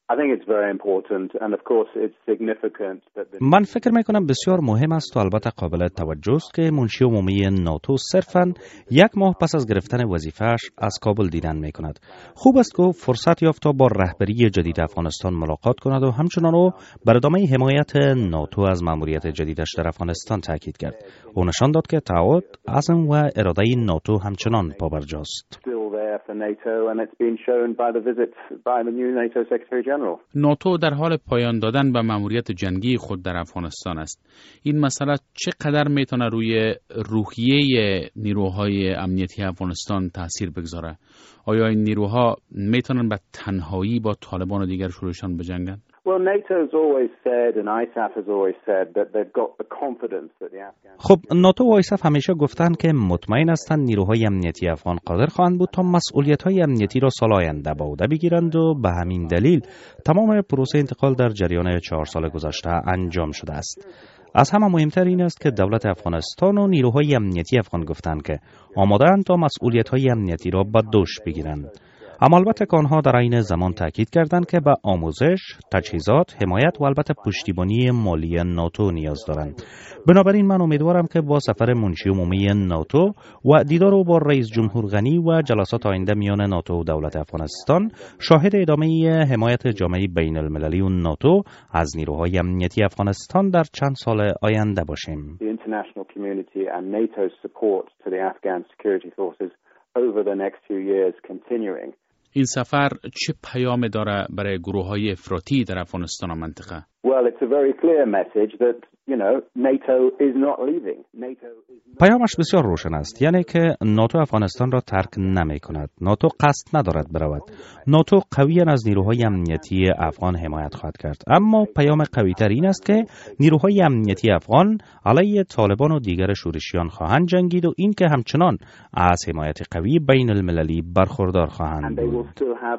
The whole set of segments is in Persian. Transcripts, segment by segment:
من فکر میکنم بسیار مهم است و البته قابل توجه است که منشی عمومی ناتو صرفاً 1 ماه پس از گرفتن وظیفه‌اش از کابل دیدن میکند. خوب است که فرصت یافت تا با رهبری جدید افغانستان ملاقات کند و همچنان او بر ادامه حمایت ناتو از مأموریت جدیدش در افغانستان تاکید کرد. او نشان داد که تعهد، عزم و اراده ناتو همچنان پابرجاست. ناتو در حال پایان دادن به مأموریت جنگی خود در افغانستان است. این مسئله چقدر میتونه روی روحیه نیروهای امنیتی افغانستان تاثیر بگذاره؟ آیا این نیروها میتونن به تنهایی با طالبان و دیگر شروعشان بجنگند؟ خب ناتو و آیساف همیشه گفتند که مطمئن هستند نیروهای امنیتی افغان قادر خواهند بود تا مسئولیت‌های امنیتی را سال آینده به عهده بگیرند و به همین دلیل تمام پروسه انتقال در جریان 4 سال گذشته انجام شده است. از همه مهمتر این است که دولت افغانستان و نیروهای امنیتی افغان گفتند که آماده‌اند تا مسئولیت‌های امنیتی را به دوش بگیرند. اما البته که آنها در این زمان تاکید کردند که به آموزش، تجهیزات، حمایت و البته پشتیبانی مالی ناتو نیاز دارند. بنابراین من امیدوارم که با سفر منشی عمومی ناتو و دیدار او با رئیس جمهور غنی و جلسات آینده میان ناتو و دولت افغانستان شاهد ادامه حمایت جامعه بین المللی و ناتو از نیروهای امنیتی افغانستان در چند سال آینده باشیم. این سفر چه پیام داره برای گروه‌های افراطی در افغانستان و منطقه؟ پیامش بسیار روشن است، یعنی که ناتو افغانستان را ترک نمی کند. ناتو قصد ندارد برود. ناتو قویاً از نیروهای امنیتی افغان حمایت خواهد کرد. اما پیام قوی‌تر این است که نیروهای امنیتی افغان علیه طالبان و دیگر شورشیان خواهند جنگید و این که همچنان از حمایت قوی بین المللی برخوردار خواهند بود.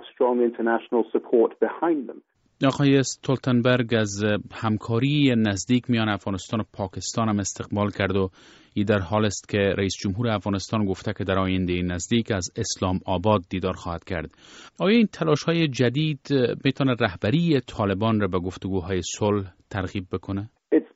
آقای استولتنبرگ از همکاری نزدیک میان افغانستان و پاکستان هم استقبال کرد و این در حال است که رئیس جمهور افغانستان گفته که در آینده نزدیک از اسلام آباد دیدار خواهد کرد. آیا این تلاش‌های جدید میتونه رهبری طالبان را به گفتگوهای صلح ترغیب بکنه؟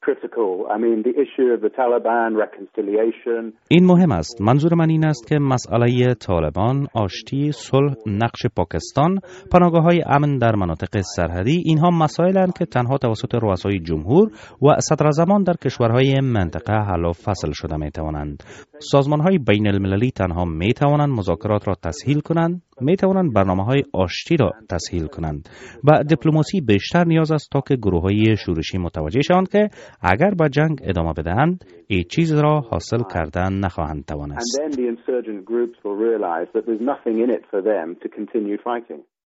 این مهم است. منظور من این است که مسئله طالبان، آشتی، صلح، نقش پاکستان، پناهگاه‌های امن در مناطق سرحدی، اینها مسائل‌اند که تنها توسط رؤسای جمهور و صدراعظمان در کشورهای منطقه حل و فصل شده می‌توانند. سازمان‌های بین المللی تنها می‌توانند مذاکرات را تسهیل کنند، می‌توانند برنامه‌های آشتی را تسهیل کنند. و دیپلماسی بیشتر نیاز است تا که گروه‌های شورشی متوجه شوند که اگر به جنگ ادامه بدهند، هیچ چیز را حاصل کردن نخواهند توانست.